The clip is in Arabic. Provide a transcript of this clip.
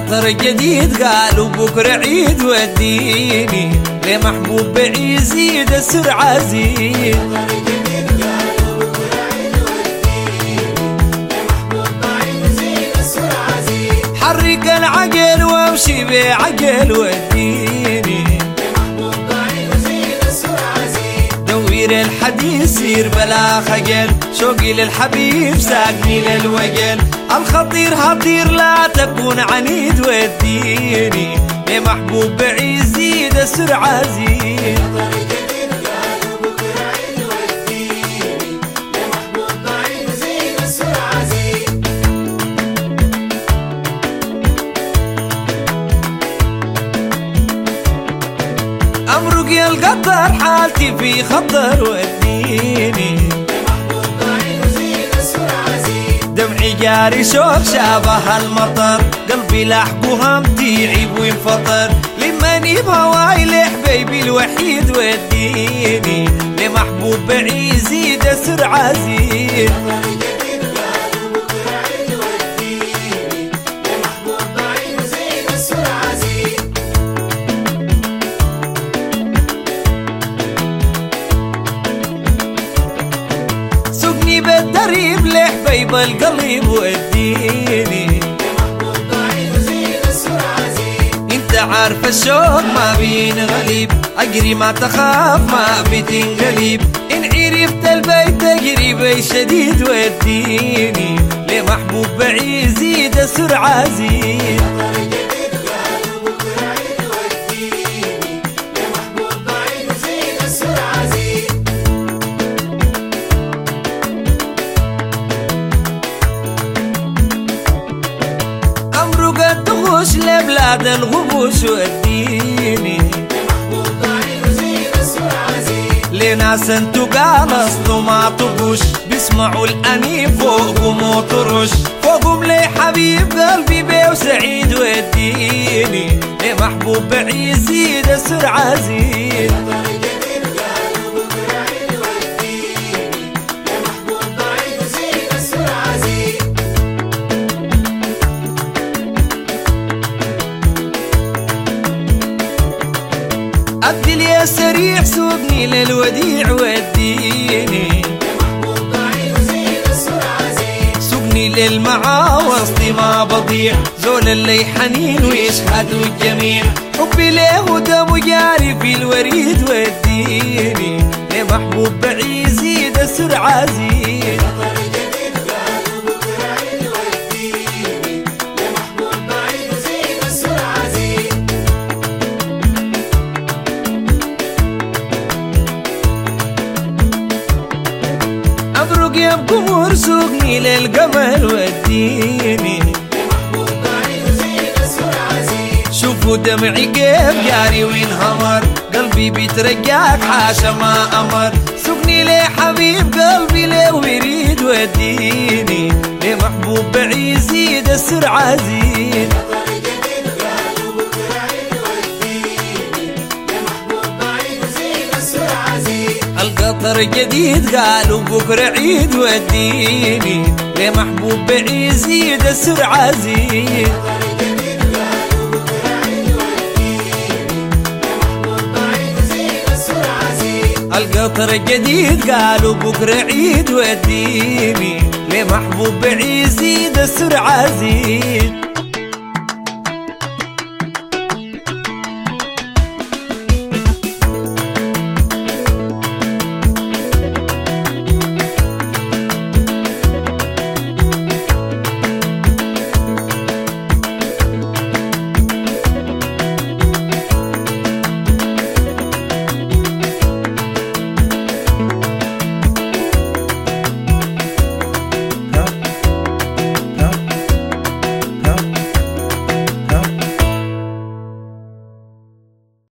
القطر جديد قالوا بكرة عيد وديني لمحبوب بعيد السرعة زيد. حرك العقل وامشي بعقل وديني دوير الحديث سير بلا خجل شوقي للحبيب ساقني للوجل. الخطير هطير لا تكون عنيد وديني لمحبوب بعيد السرعة زيد. أمرق يا القطر حالتي في خطر وديني دمعي جاري شوق شابه المطر قلبي لاحق وهمتي يعيب وينفطر لماني بهواي لحبيبي الوحيد وديني لمحبوب بعيد السرعة زيد. بالدريب لحبيب القلب وديني انت عارف الشوق ما بين غليب اجري ما تخاف ما بتنقلب ان عرفت البيت قريب شديد وديني لمحبوب بعيد السرعة زيد. تخش لبلاد الغبوش وديني لناس انتو قال اصلو ما طبوش بيسمعوا الانيب فوقهم وطرش فوقهم لي حبيب قلبي بيه وسعيد وديني لمحبوب بعيد السرعة زيد. أبدل يا سريع سوقني للوديع وديني سوقني للمعاوص ما بضيع زول اللي حنين ويشهدوا الجميع حبي له دم جاري في الوريد وديني لمحبوب بعيد السرعة زيد. أبرق يا بقمر سوقني للقمر وديني شوفوا دمعي كيف جاري وينهمر قلبي بيترجاك حاشا ما أمر سوقني لحبيب قلبي لو يريد وديني لمحبوب بعيد السرعة زيد. القطر جديد قالوا بكرة عيد وديني لمحبوب بعيد السرعة زيد. القطر جديد قالوا بكرة عيد وديني لمحبوب بعيد السرعة زيد.